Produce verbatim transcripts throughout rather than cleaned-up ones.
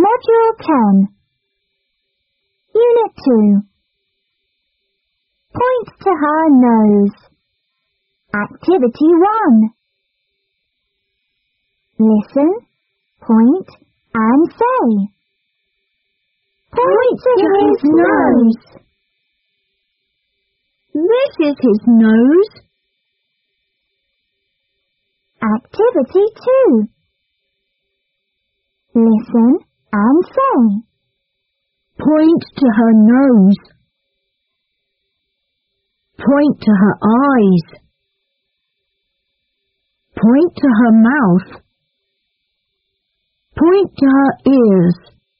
Module ten. Unit two. Point to her nose. Activity one. Listen, point, and say. Point to his nose. This is his nose. Activity two. Listen and say. Point to her nose. Point to her eyes. Point to her mouth. Point to her ears.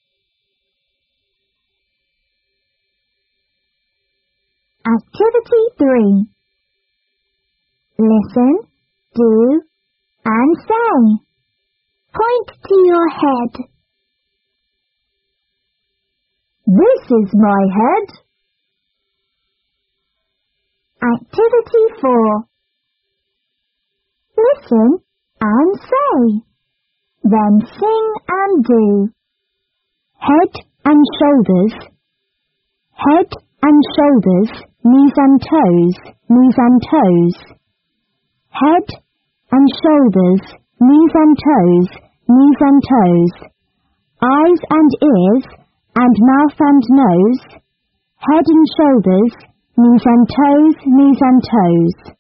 Activity three. Listen, do, and say. Point to your head. This is my head. Activity four. Listen and say. Then sing and do. Head and shoulders. Head and shoulders, knees and toes, knees and toes. Head and shoulders, knees and toes, knees and toes. Eyes and ears, and mouth and nose. Head and shoulders, knees and toes, knees and toes.